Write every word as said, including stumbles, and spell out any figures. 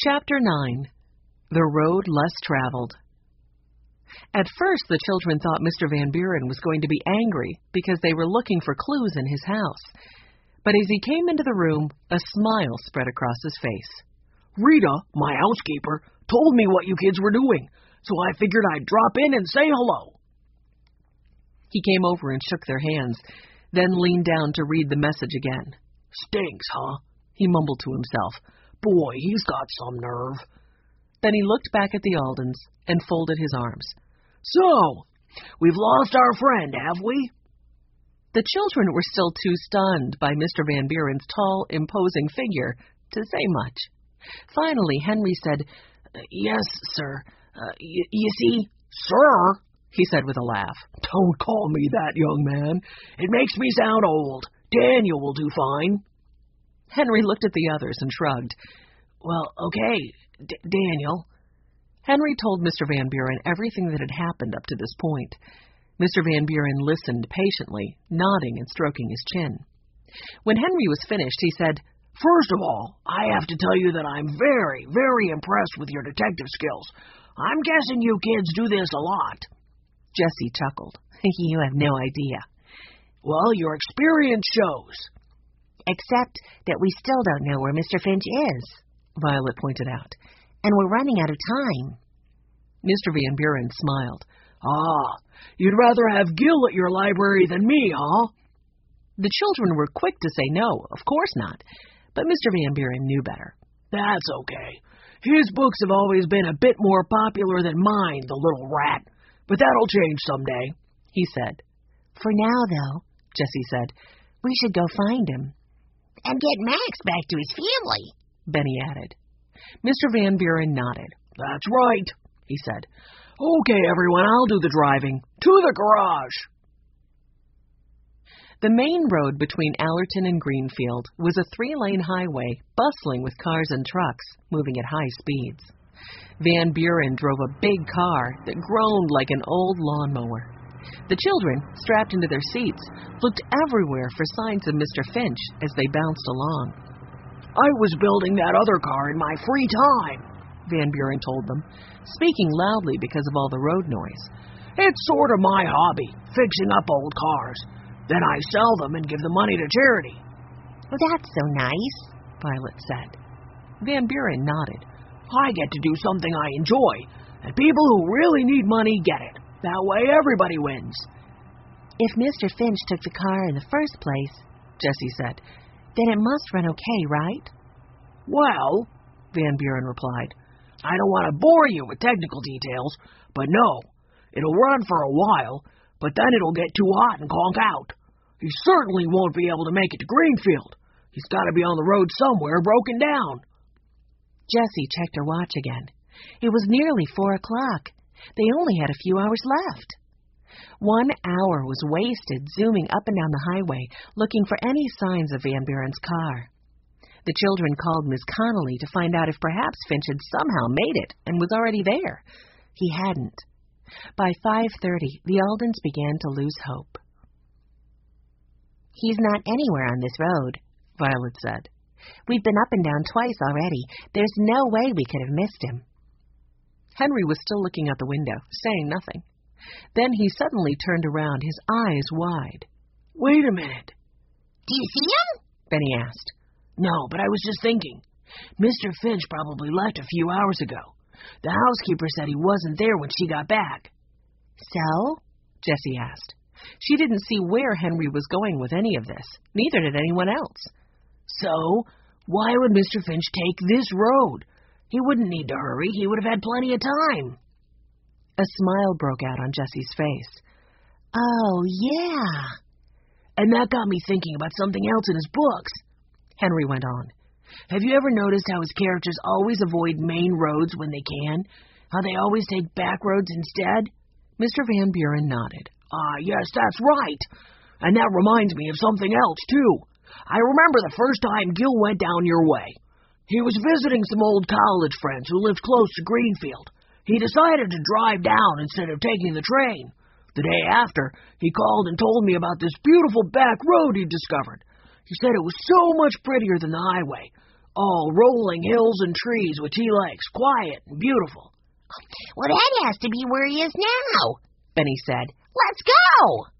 Chapter nine. The Road Less Traveled. At first, the children thought Mister Van Buren was going to be angry because they were looking for clues in his house. But as he came into the room, a smile spread across his face. Rita, my housekeeper, told me what you kids were doing, so I figured I'd drop in and say hello. He came over and shook their hands, then leaned down to read the message again. Stinks, huh? He mumbled to himself. Boy, he's got some nerve. Then he looked back at the Aldens and folded his arms. So, we've lost our friend, have we? The children were still too stunned by Mister Van Buren's tall, imposing figure to say much. Finally, Henry said, Yes, sir. Uh, y- you see, sir, he said with a laugh. Don't call me that, young man. It makes me sound old. Daniel will do fine. Henry looked at the others and shrugged. Well, okay, D- Daniel. Henry told Mister Van Buren everything that had happened up to this point. Mister Van Buren listened patiently, nodding and stroking his chin. When Henry was finished, he said, First of all, I have to tell you that I'm very, very impressed with your detective skills. I'm guessing you kids do this a lot. Jessie chuckled. You have no idea. Well, your experience shows. Except that we still don't know where Mister Finch is, Violet pointed out. And we're running out of time. Mister Van Buren smiled. Ah, you'd rather have Gil at your library than me, huh? The children were quick to say no, of course not. But Mister Van Buren knew better. That's okay. His books have always been a bit more popular than mine, the little rat. But that'll change someday, he said. For now, though, Jessie said, we should go find him. And get Max back to his family, Benny added. Mister Van Buren nodded. That's right, he said. Okay, everyone, I'll do the driving. To the garage. The main road between Allerton and Greenfield was a three-lane highway bustling with cars and trucks moving at high speeds. Van Buren drove a big car that groaned like an old lawnmower. The children, strapped into their seats, looked everywhere for signs of Mister Finch as they bounced along. I was building that other car in my free time, Van Buren told them, speaking loudly because of all the road noise. It's sort of my hobby, fixing up old cars. Then I sell them and give the money to charity. Well, that's so nice, Violet said. Van Buren nodded. I get to do something I enjoy, and people who really need money get it. That way everybody wins. If Mister Finch took the car in the first place, Jessie said, then it must run okay, right? Well, Van Buren replied, I don't want to bore you with technical details, but no, it'll run for a while, but then it'll get too hot and conk out. He certainly won't be able to make it to Greenfield. He's got to be on the road somewhere broken down. Jessie checked her watch again. It was nearly four o'clock. They only had a few hours left. One hour was wasted zooming up and down the highway, looking for any signs of Van Buren's car. The children called Miss Connolly to find out if perhaps Finch had somehow made it and was already there. He hadn't. By five thirty, the Aldens began to lose hope. He's not anywhere on this road, Violet said. We've been up and down twice already. There's no way we could have missed him. Henry was still looking out the window, saying nothing. Then he suddenly turned around, his eyes wide. Wait a minute. Do you see him? Benny asked. No, but I was just thinking. Mister Finch probably left a few hours ago. The housekeeper said he wasn't there when she got back. So? Jessie asked. She didn't see where Henry was going with any of this. Neither did anyone else. So, why would Mister Finch take this road? He wouldn't need to hurry. He would have had plenty of time. A smile broke out on Jessie's face. Oh, yeah. And that got me thinking about something else in his books. Henry went on. Have you ever noticed how his characters always avoid main roads when they can? How they always take back roads instead? Mister Van Buren nodded. Ah, yes, that's right. And that reminds me of something else, too. I remember the first time Gil went down your way. He was visiting some old college friends who lived close to Greenfield. He decided to drive down instead of taking the train. The day after, he called and told me about this beautiful back road he'd discovered. He said it was so much prettier than the highway. All rolling hills and trees with tea lakes, quiet and beautiful. Well, that has to be where he is now, Benny said. Let's go!